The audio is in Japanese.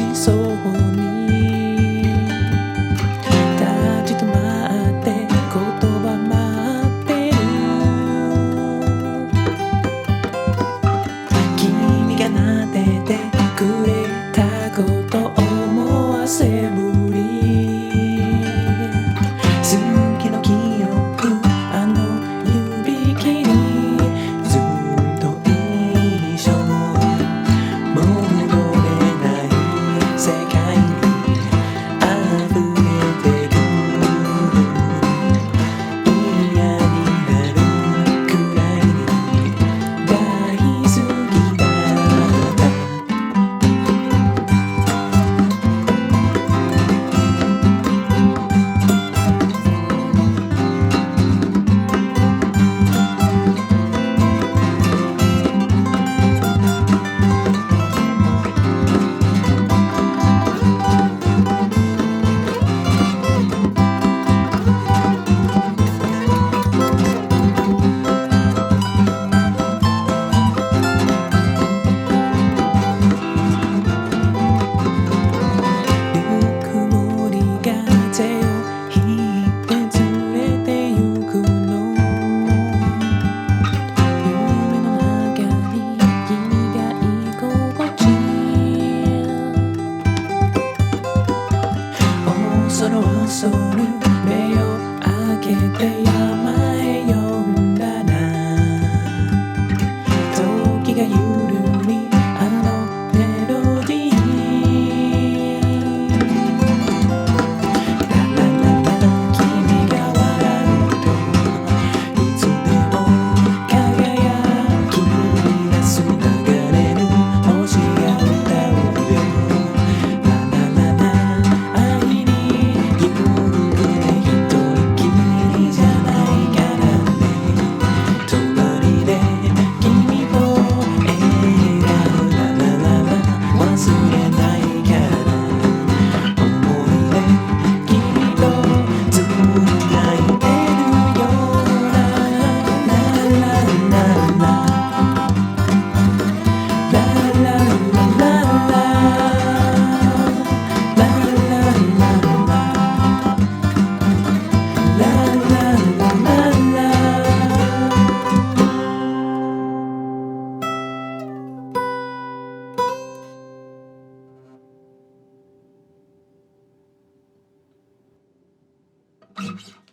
しそうに立ち止まって言葉待ってる君が撫でてくれたこと思わせぶり好きの記憶あの指切りずっと一緒戻れない世界に溢れてる嫌になるくらいに大好きだった恐る目を開けて山へ呼んだな時がゆるりあのメロディーララララ君が笑うといつでも輝き出す流れる星が歌うよララララ愛にThank you.